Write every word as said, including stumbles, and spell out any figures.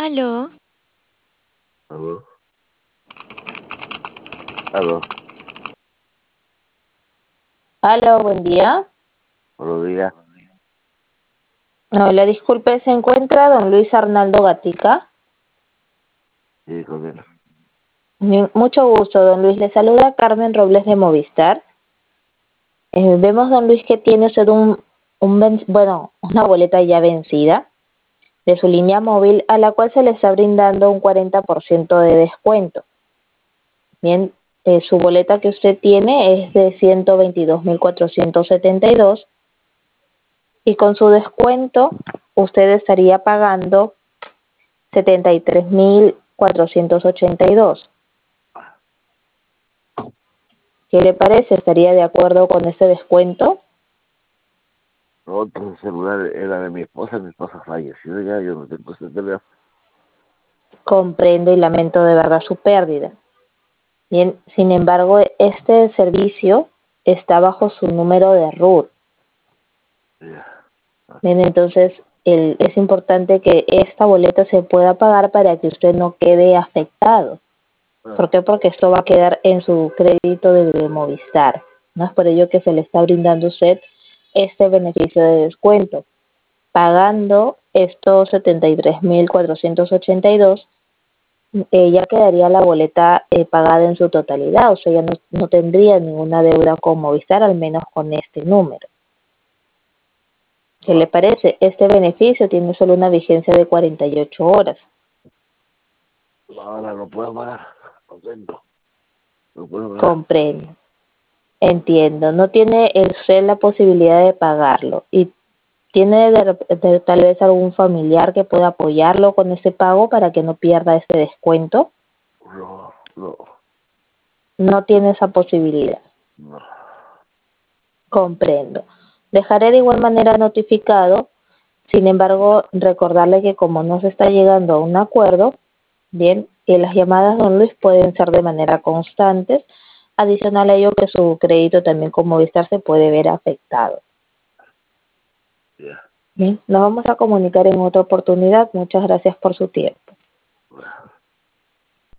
Aló, Aló, aló, Hola, buen día. buenos días. Hola, disculpe, ¿se encuentra don Luis Arnaldo Gatica? Sí, con él. Mi- Mucho gusto, don Luis. Le saluda Carmen Robles de Movistar. Eh, vemos, don Luis, que tiene usted un, un ven- bueno, una boleta ya vencida de su línea móvil a la cual se le está brindando un cuarenta por ciento de descuento. Bien, eh, su boleta que usted tiene es de ciento veintidós mil cuatrocientos setenta y dos y con su descuento usted estaría pagando setenta y tres mil cuatrocientos ochenta y dos. ¿Qué le parece? ¿Estaría de acuerdo con ese descuento? Otro celular era de mi esposa, mi esposa falleció ya, yo no tengo ese teléfono. Comprendo y lamento de verdad su pérdida. Bien, sin embargo, este servicio está bajo su número de root. Ya. Bien, entonces el- es importante que esta boleta se pueda pagar para que usted no quede afectado. ¿Por Ah, qué? Porque esto va a quedar en su crédito de Movistar. ¿No? Es por ello que se le está brindando a usted este beneficio de descuento. Pagando estos setenta y tres mil cuatrocientos ochenta y dos, eh, ya quedaría la boleta eh, pagada en su totalidad, o sea, ya no, no tendría ninguna deuda con Movistar, al menos con este número. ¿Qué le bueno, parece? Este beneficio tiene solo una vigencia de cuarenta y ocho horas. ahora no puedo pagar, no tengo, no puedo pagar. Comprendo, entiendo. No tiene el usted la posibilidad de pagarlo y tiene de, rep- de- tal vez algún familiar que pueda apoyarlo con ese pago para que no pierda ese descuento. No, no, No tiene esa posibilidad. no. Comprendo. Dejaré de igual manera notificado. Sin embargo, recordarle que como no se está llegando a un acuerdo, bien, que las llamadas, don Luis, pueden ser de manera constantes. Adicional a ello, que su crédito también con Movistar se puede ver afectado. Ya. Bien, nos vamos a comunicar en otra oportunidad. Muchas gracias por su tiempo. Bueno.